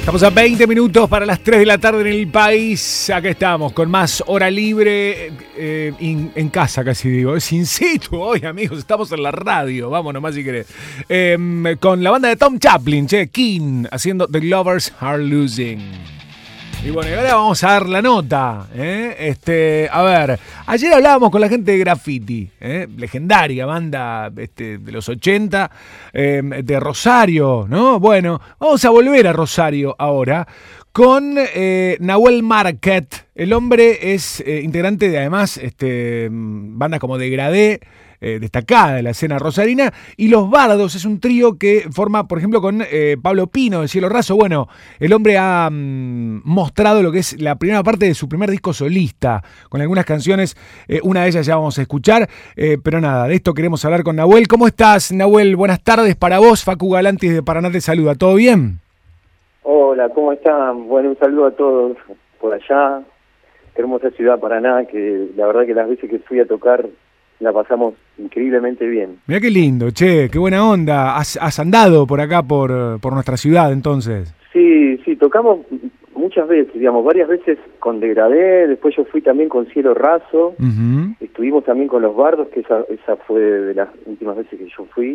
Estamos a 20 minutos para las 3 de la tarde en el país. Acá estamos con más hora libre en casa, casi digo. Es in situ hoy, amigos. Estamos en la radio. Vamos nomás si querés. Con la banda de Tom Chaplin, King, haciendo The Lovers Are Losing. Y bueno, y ahora vamos a dar la nota. A ver, ayer hablábamos con la gente de Graffiti, legendaria banda de los 80, de Rosario, ¿no? Bueno, vamos a volver a Rosario ahora con Nahuel Market. El hombre es integrante de, además, bandas como Degradé, destacada de la escena rosarina, y Los Bardos es un trío que forma, por ejemplo, con Pablo Pino de Cielo Raso. Bueno, el hombre ha mostrado lo que es la primera parte de su primer disco solista, con algunas canciones, una de ellas ya vamos a escuchar, pero nada, de esto queremos hablar con Nahuel. ¿Cómo estás, Nahuel? Buenas tardes para vos. Facu Galantis de Paraná te saluda. ¿Todo bien? Hola, ¿cómo están? Bueno, un saludo a todos por allá. Qué hermosa ciudad Paraná, que la verdad que las veces que fui a tocar la pasamos increíblemente bien. Mirá qué lindo, che, qué buena onda. ¿Has andado por acá, por nuestra ciudad, entonces? Sí, tocamos muchas veces, digamos, varias veces con Degradé, después yo fui también con Cielo Raso, estuvimos también con Los Bardos, que esa fue de las últimas veces que yo fui.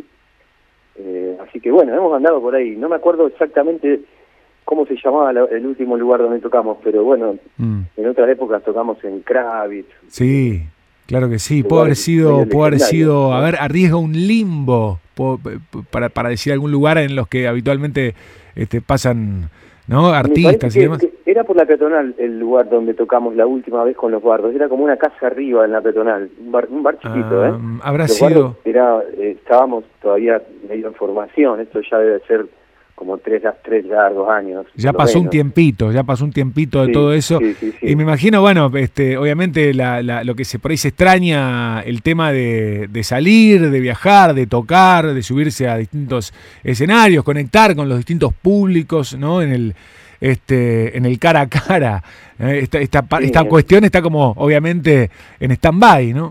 Así que bueno, hemos andado por ahí. No me acuerdo exactamente cómo se llamaba el último lugar donde tocamos, pero bueno, en otras épocas tocamos en Kravitz. Sí. Claro que sí, puede haber sido, a ver, arriesga un limbo para decir algún lugar en los que habitualmente pasan, ¿no? Artistas y demás. Era por la peatonal el lugar donde tocamos la última vez con Los Bardos, era como una casa arriba en la peatonal, un bar chiquito, Habrá Los sido. Estábamos todavía medio en formación, esto ya debe ser como tres largos años. Ya pasó un tiempito de todo eso. Sí. Y me imagino, bueno, obviamente lo que por ahí se extraña, el tema de salir, de viajar, de tocar, de subirse a distintos escenarios, conectar con los distintos públicos, ¿no? En el cara a cara. Esta cuestión está como, obviamente, en stand-by, ¿no?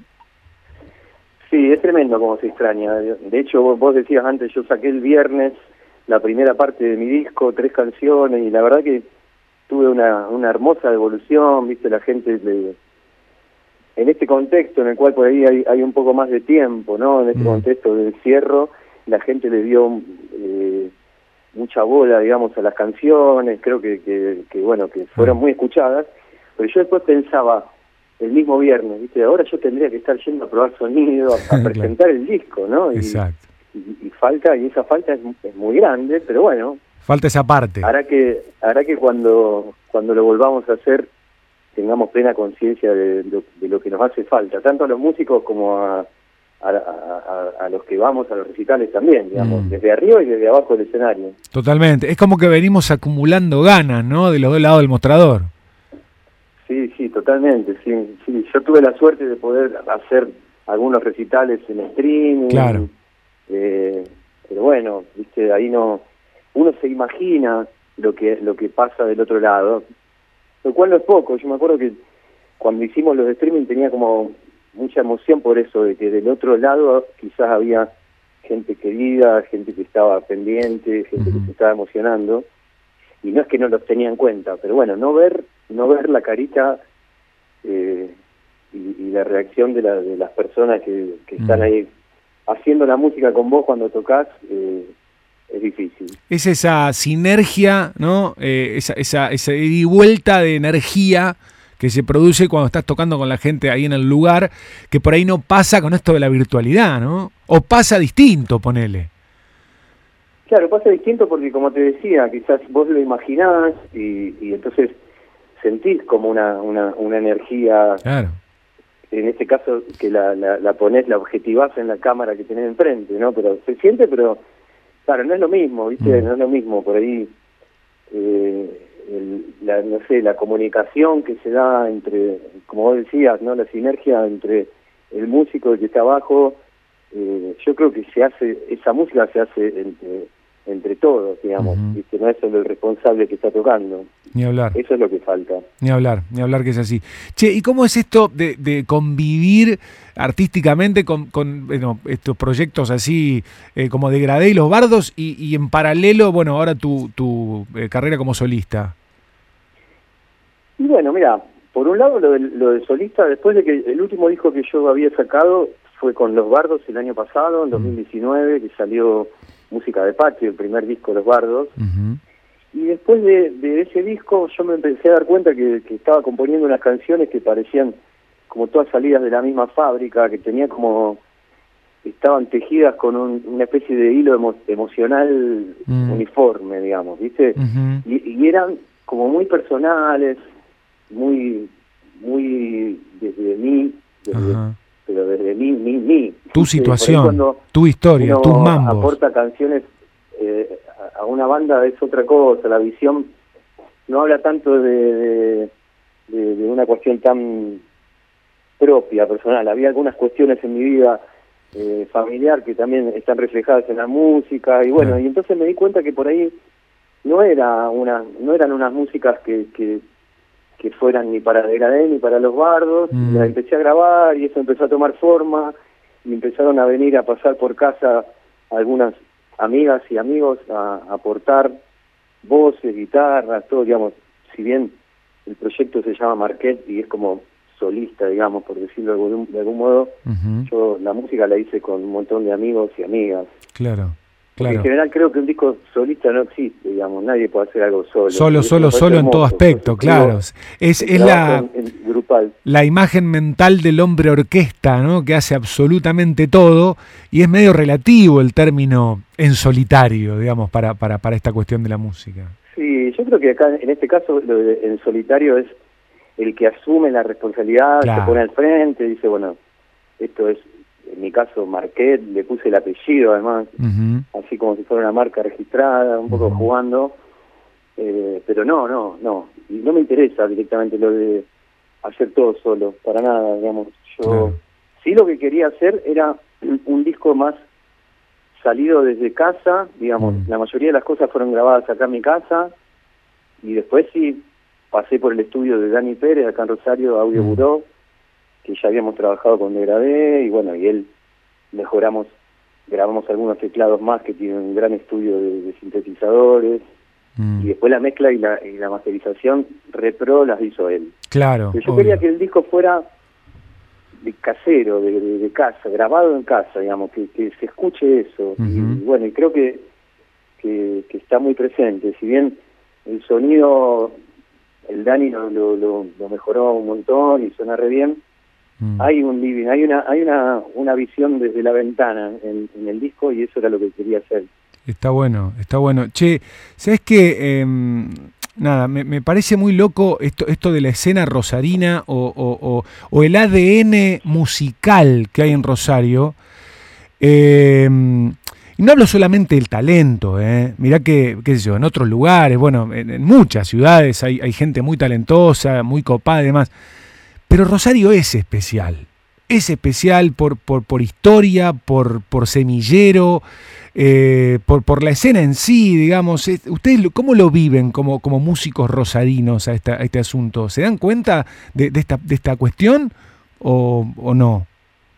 Sí, es tremendo como se extraña. De hecho, vos decías antes, yo saqué el viernes la primera parte de mi disco, 3 canciones, y la verdad que tuve una hermosa devolución, viste, la gente en este contexto en el cual por ahí hay un poco más de tiempo, ¿no? En este contexto de encierro, la gente le dio mucha bola, digamos, a las canciones, creo que bueno, que fueron muy escuchadas, pero yo después pensaba, el mismo viernes, viste, ahora yo tendría que estar yendo a probar sonido, a presentar el disco, ¿no? Exacto. Y esa falta es muy grande, pero bueno, falta esa parte. Hará que cuando lo volvamos a hacer tengamos plena conciencia de lo que nos hace falta, tanto a los músicos como a los que vamos a los recitales también, digamos, desde arriba y desde abajo del escenario. Totalmente, es como que venimos acumulando ganas, ¿no? De los dos lados del mostrador. Sí, totalmente, sí. Yo tuve la suerte de poder hacer algunos recitales en streaming. Claro. Pero bueno, viste, ahí uno se imagina lo que pasa del otro lado, lo cual no es poco. Yo me acuerdo que cuando hicimos los streaming tenía como mucha emoción por eso, de que del otro lado quizás había gente querida, gente que estaba pendiente, gente que se estaba emocionando, y no es que no los tenía en cuenta, pero bueno, no ver la carita y la reacción de las personas que están ahí haciendo la música con vos cuando tocas, es difícil. Es esa sinergia, ¿no? Esa ida y vuelta de energía que se produce cuando estás tocando con la gente ahí en el lugar, que por ahí no pasa con esto de la virtualidad, ¿no? O pasa distinto, ponele. Claro, pasa distinto porque, como te decía, quizás vos lo imaginás y entonces sentís como una energía. Claro. En este caso que la ponés, la objetivás en la cámara que tenés enfrente, ¿no? Pero se siente, pero claro, no es lo mismo, ¿viste? No es lo mismo, por ahí, no sé, la comunicación que se da entre, como vos decías, ¿no? La sinergia entre el músico que está abajo, yo creo que esa música se hace entre todos, digamos, ¿viste? No es solo el responsable que está tocando. Ni hablar. Eso es lo que falta. Ni hablar que es así. Che, ¿y cómo es esto de convivir artísticamente con bueno, estos proyectos así como Degradé y Los Bardos y en paralelo, bueno, ahora tu carrera como solista? Y bueno, mira, por un lado lo de solista, después de que el último disco que yo había sacado fue con Los Bardos el año pasado, en 2019, que salió Música de Patio, el primer disco de Los Bardos. Y después de ese disco yo me empecé a dar cuenta que estaba componiendo unas canciones que parecían como todas salidas de la misma fábrica, que tenía como, estaban tejidas con una especie de hilo emocional uniforme, digamos, ¿viste? Y eran como muy personales, muy desde mí, pero desde mí. Tu situación, tu historia, tus mambos. Aporta canciones a una banda, es otra cosa, la visión no habla tanto de una cuestión tan propia, personal. Había algunas cuestiones en mi vida familiar que también están reflejadas en la música, y bueno, y entonces me di cuenta que por ahí no eran unas músicas que fueran ni para Degradé ni para Los Bardos. Las empecé a grabar y eso empezó a tomar forma, y empezaron a venir a pasar por casa algunas amigas y amigos a aportar voces, guitarras, todo, digamos. Si bien el proyecto se llama Marquet y es como solista, digamos, por decirlo de algún modo, yo la música la hice con un montón de amigos y amigas. Claro. En general creo que un disco solista no existe, digamos, nadie puede hacer algo solo. Solo en todo aspecto, claro. Es la imagen mental del hombre orquesta, ¿no? Que hace absolutamente todo, y es medio relativo el término en solitario, digamos, para esta cuestión de la música. Sí, yo creo que acá, en este caso, lo de en solitario es el que asume la responsabilidad, se pone al frente, dice, bueno, esto es, en mi caso, Marquet, le puse el apellido además, así como si fuera una marca registrada, un poco jugando, pero no, y no me interesa directamente lo de hacer todo solo, para nada, digamos. Yo sí, lo que quería hacer era un disco más salido desde casa, digamos, la mayoría de las cosas fueron grabadas acá en mi casa, y después sí pasé por el estudio de Dani Pérez, acá en Rosario, Audio Buró, que ya habíamos trabajado con Degradé, y bueno, y él grabamos algunos teclados más, que tiene un gran estudio de sintetizadores, y después la mezcla y la masterización repro las hizo él. Claro. Pero yo quería que el disco fuera de casero, de casa, grabado en casa, digamos, que se escuche eso. Y bueno, y creo que está muy presente. Si bien el sonido, el Dani lo mejoró un montón y suena re bien, hay un living, hay una visión desde la ventana en el disco, y eso era lo que quería hacer. Está bueno. Che, ¿sabes qué? Nada, me parece muy loco esto de la escena rosarina o el ADN musical que hay en Rosario. Y no hablo solamente del talento, mirá que, qué sé yo, en otros lugares, bueno, en muchas ciudades hay gente muy talentosa, muy copada y demás. Pero Rosario es especial por historia, por semillero, por la escena en sí, digamos. ¿Ustedes cómo lo viven como músicos rosarinos a este asunto? ¿Se dan cuenta de esta cuestión o no?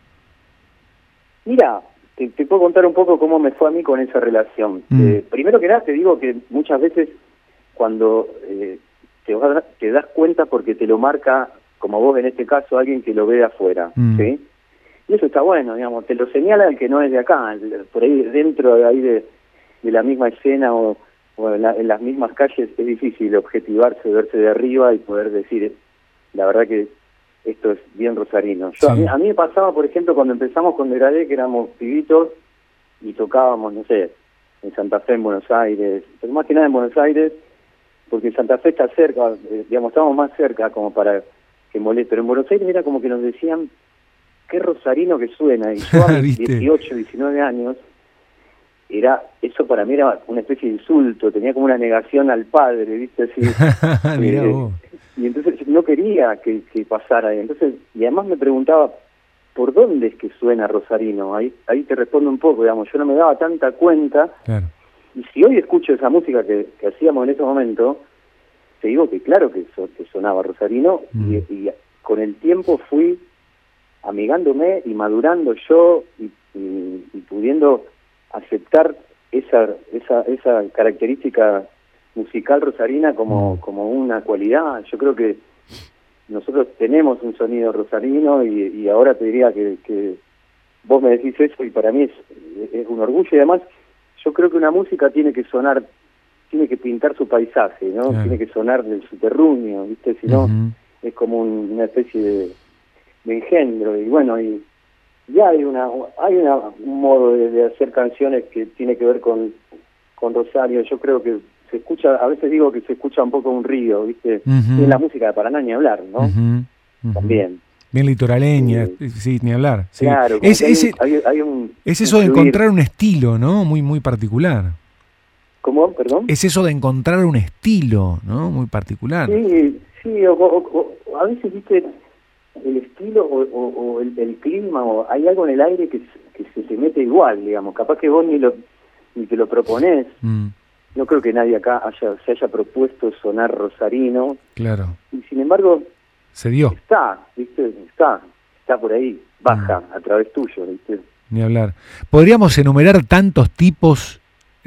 Mira, te puedo contar un poco cómo me fue a mí con esa relación. Primero que nada te digo que muchas veces cuando te das cuenta porque te lo marca, como vos en este caso, alguien que lo ve de afuera, ¿sí? Y eso está bueno, digamos, te lo señala el que no es de acá, por ahí dentro de ahí de la misma escena o en las mismas calles es difícil objetivarse, verse de arriba y poder decir, la verdad que esto es bien rosarino. Yo, sí. A mí me pasaba, por ejemplo, cuando empezamos con Degradé, que éramos pibitos y tocábamos, no sé, en Santa Fe, en Buenos Aires, pero más que nada en Buenos Aires, porque Santa Fe está cerca, digamos, estábamos más cerca como para que moleste, pero en Buenos Aires era como que nos decían, qué rosarino que suena, y yo a mis 18, 19 años, eso para mí era una especie de insulto, tenía como una negación al padre, ¿viste? Así, y entonces no quería que pasara ahí. Entonces, y además me preguntaba, ¿por dónde es que suena rosarino? Ahí te respondo un poco, digamos, yo no me daba tanta cuenta, claro. Y si hoy escucho esa música que hacíamos en ese momento, te digo que claro que sonaba rosarino, y con el tiempo fui amigándome y madurando yo y pudiendo aceptar esa característica musical rosarina como una cualidad. Yo creo que nosotros tenemos un sonido rosarino y ahora te diría que vos me decís eso y para mí es un orgullo. Y además yo creo que una música tiene que sonar, tiene que pintar su paisaje, ¿no? Claro. Tiene que sonar del subterráneo, ¿viste? Si no, es como una especie de engendro. Y bueno, y ya hay un modo de hacer canciones que tiene que ver con Rosario. Yo creo que se escucha, a veces digo que se escucha un poco un río, ¿viste? Y en la música de Paraná ni hablar, ¿no? También. Bien litoraleña, sí, ni hablar. Sí. Claro, es eso de encontrar un estilo, ¿no? Muy, muy particular. ¿Cómo? Perdón. Es eso de encontrar un estilo, ¿no? Muy particular. Sí, o a veces, ¿viste? El estilo o el clima, o hay algo en el aire que se te mete igual, digamos. Capaz que vos ni te lo proponés. No creo que nadie acá se haya propuesto sonar rosarino. Claro. Y sin embargo, se dio. Está, ¿viste? Está por ahí, baja a través tuyo, ¿viste? Ni hablar. Podríamos enumerar tantos tipos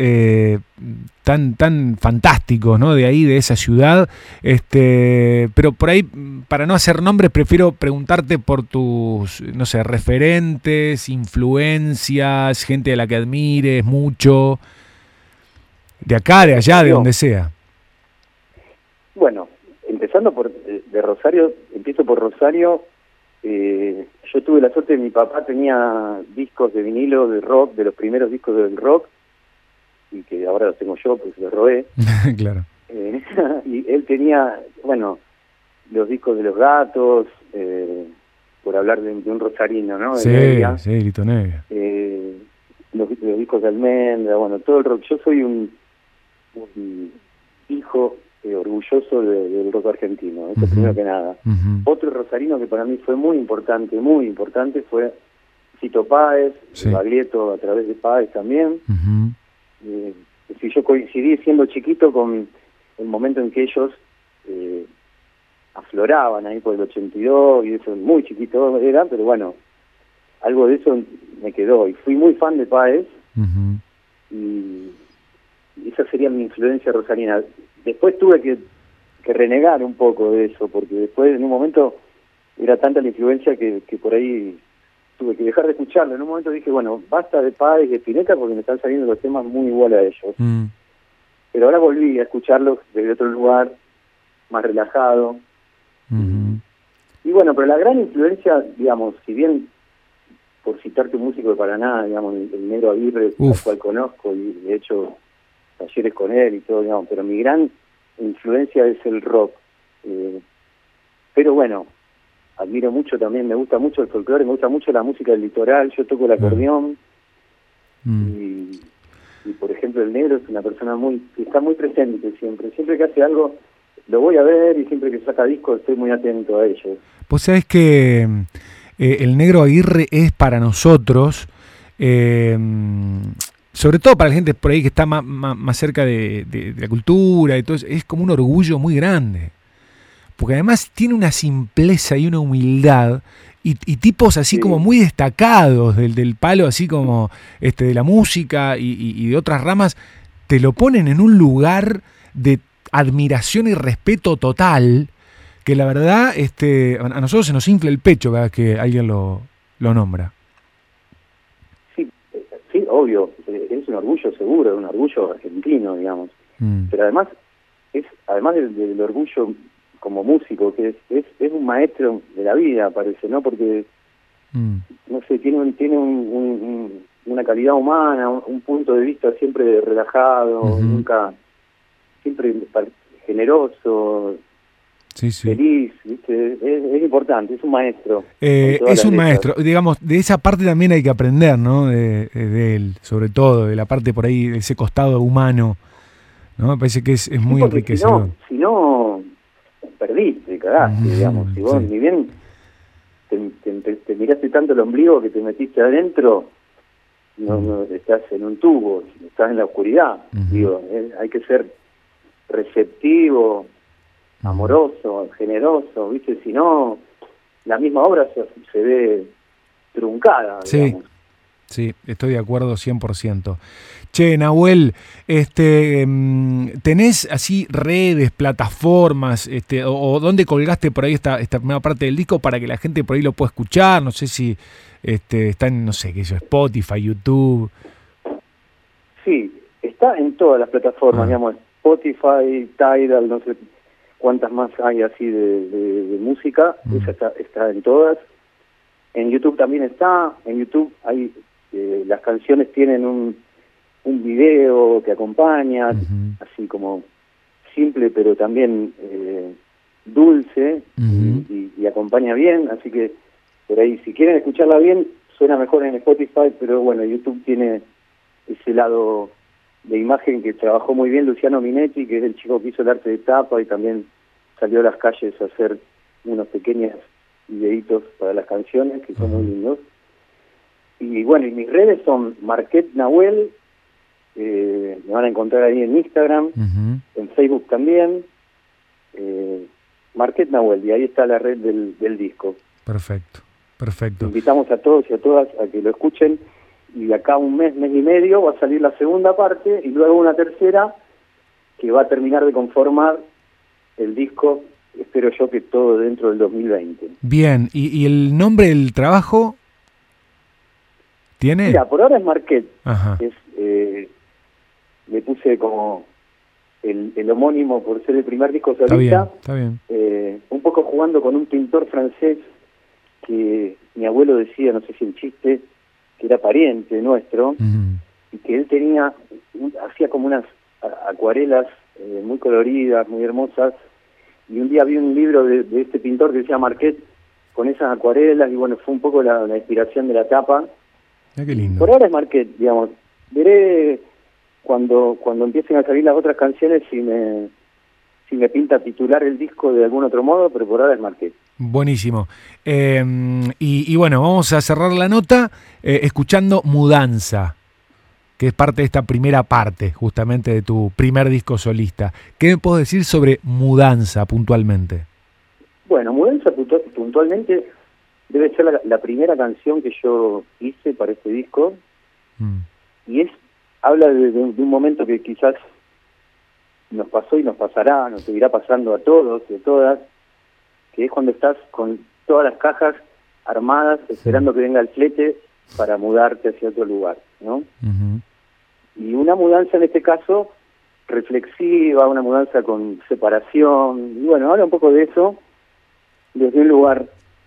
tan fantásticos, ¿no? De ahí, de esa ciudad, pero por ahí, para no hacer nombres, prefiero preguntarte por tus, no sé, referentes, influencias, gente a la que admires mucho, de acá, de allá, de donde sea. Bueno, empezando de Rosario, empiezo por Rosario. Yo tuve la suerte de mi papá tenía discos de vinilo de rock, de los primeros discos del rock, y que ahora los tengo yo, pues los robé. Claro. Y él tenía, bueno, los discos de Los Gatos, por hablar de un rosarino, ¿no? Sí, Lito Nevia. Los discos de Almendra, bueno, todo el rock. Yo soy un hijo orgulloso del rock argentino, eso primero que nada. Otro rosarino que para mí fue muy importante fue Fito Páez, Baglietto a través de Páez también. Si yo coincidí siendo chiquito con el momento en que ellos afloraban ahí por el 82, y eso muy chiquito era, pero bueno, algo de eso me quedó, y fui muy fan de Páez, y esa sería mi influencia rosarina. Después tuve que renegar un poco de eso, porque después en un momento era tanta la influencia que por ahí tuve que dejar de escucharlo. En un momento dije, bueno, basta de Páez y de Spinetta porque me están saliendo los temas muy igual a ellos. Pero ahora volví a escucharlos desde otro lugar, más relajado. Y bueno, pero la gran influencia, digamos, si bien, por citarte un músico de Paraná, digamos, el Negro Aguirre, al cual conozco y de hecho talleres con él y todo, digamos, pero mi gran influencia es el rock. Pero bueno, admiro mucho también, me gusta mucho el folclore, me gusta mucho la música del litoral, yo toco el acordeón, y por ejemplo el Negro es una persona que está muy presente siempre que hace algo lo voy a ver, y siempre que saca discos estoy muy atento a ellos. Vos sabés que el Negro Aguirre es para nosotros, sobre todo para la gente por ahí que está más cerca de la cultura y todo eso, es como un orgullo muy grande. Porque además tiene una simpleza y una humildad, y tipos así como muy destacados del palo, así como de la música y de otras ramas, te lo ponen en un lugar de admiración y respeto total, que la verdad a nosotros se nos infla el pecho cada vez que alguien lo nombra. Sí, obvio, es un orgullo seguro, es un orgullo argentino, digamos. Pero además del orgullo como músico, que es un maestro de la vida, parece, ¿no? Porque, no sé, tiene una calidad humana, un punto de vista siempre relajado, siempre generoso, feliz, ¿viste? Es importante, es un maestro. Es un maestro, digamos, de esa parte también hay que aprender, ¿no? De él, sobre todo, de la parte por ahí, de ese costado humano, ¿no? Me parece que es muy enriquecedor. Si no perdiste, cagaste, digamos. Si vos ni bien te miraste tanto el ombligo que te metiste adentro, no estás en un tubo, estás en la oscuridad. Digo, hay que ser receptivo, amoroso, generoso, ¿viste? Si no, la misma obra se ve truncada, digamos. Sí, estoy de acuerdo 100%. Che, Nahuel, ¿tenés así redes, plataformas, o dónde colgaste por ahí esta primera parte del disco para que la gente por ahí lo pueda escuchar? No sé si está en, no sé, qué sé yo, Spotify, YouTube. Sí, está en todas las plataformas, digamos, Spotify, Tidal, no sé cuántas más hay así de música, esa está en todas. En YouTube también está, en YouTube hay las canciones tienen un video que acompaña, así como simple pero también dulce, y acompaña bien, así que por ahí si quieren escucharla bien suena mejor en Spotify, pero bueno, YouTube tiene ese lado de imagen que trabajó muy bien Luciano Minetti, que es el chico que hizo el arte de tapa y también salió a las calles a hacer unos pequeños videitos para las canciones que son muy lindos. Y bueno, y mis redes son Marquet Nahuel, me van a encontrar ahí en Instagram, en Facebook también, Marquet Nahuel, y ahí está la red del disco. Perfecto, perfecto. Invitamos a todos y a todas a que lo escuchen, y de acá un mes y medio va a salir la segunda parte, y luego una tercera que va a terminar de conformar el disco, espero yo que todo dentro del 2020. Bien, ¿y el nombre del trabajo tiene? Mira, por ahora es Marquet. Le puse como el homónimo por ser el primer disco solista. Está bien. Un poco jugando con un pintor francés que mi abuelo decía, no sé si el chiste, que era pariente nuestro, y que él hacía como unas acuarelas muy coloridas, muy hermosas, y un día vi un libro de este pintor que decía Marquet con esas acuarelas, y bueno, fue un poco la inspiración de la tapa. Qué lindo. Por ahora es Marquet, digamos. Veré cuando empiecen a salir las otras canciones si me pinta titular el disco de algún otro modo, pero por ahora es Marquet. Buenísimo. Y bueno, vamos a cerrar la nota escuchando Mudanza, que es parte de esta primera parte, justamente de tu primer disco solista. ¿Qué me puedes decir sobre Mudanza puntualmente? Bueno, Mudanza puntualmente debe ser la primera canción que yo hice para este disco, y habla de un momento que quizás nos pasó y nos pasará, nos seguirá pasando a todos y a todas, que es cuando estás con todas las cajas armadas esperando que venga el flete para mudarte hacia otro lugar, ¿no? Y una mudanza en este caso reflexiva, una mudanza con separación, y bueno, habla un poco de eso desde un lugar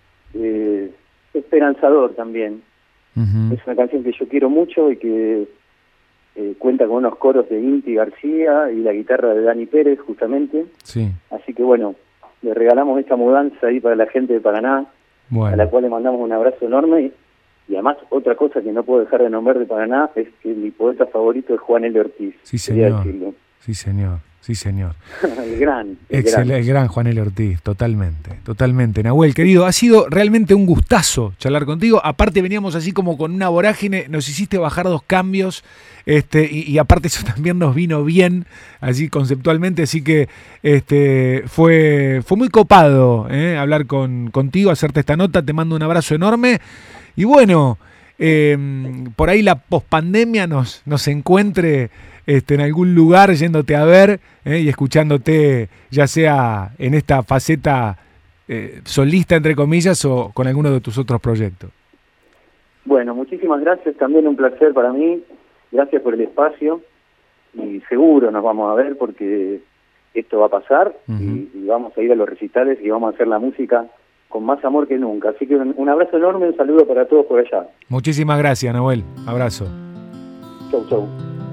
esperanzador también. Es una canción que yo quiero mucho y que cuenta con unos coros de Inti García y la guitarra de Dani Pérez, justamente. Sí. Así que bueno, le regalamos esta mudanza ahí para la gente de Paraná, a la cual le mandamos un abrazo enorme. Y además, otra cosa que no puedo dejar de nombrar de Paraná es que mi poeta favorito es Juan L. Ortiz. Sí, señor. Sí, señor. Sí, señor. El gran Juan L. Ortiz, totalmente. Nahuel, querido, ha sido realmente un gustazo charlar contigo. Aparte veníamos así como con una vorágine, nos hiciste bajar 2 cambios, y aparte eso también nos vino bien, así conceptualmente, así que fue muy copado hablar contigo, hacerte esta nota, te mando un abrazo enorme, y bueno, por ahí la pospandemia nos encuentre en algún lugar yéndote a ver y escuchándote, ya sea en esta faceta solista, entre comillas, o con alguno de tus otros proyectos. Bueno, muchísimas gracias, también un placer para mí, gracias por el espacio, y seguro nos vamos a ver porque esto va a pasar, y vamos a ir a los recitales y vamos a hacer la música con más amor que nunca. Así que un abrazo enorme, un saludo para todos por allá. Muchísimas gracias, Nahuel. Abrazo. Chau.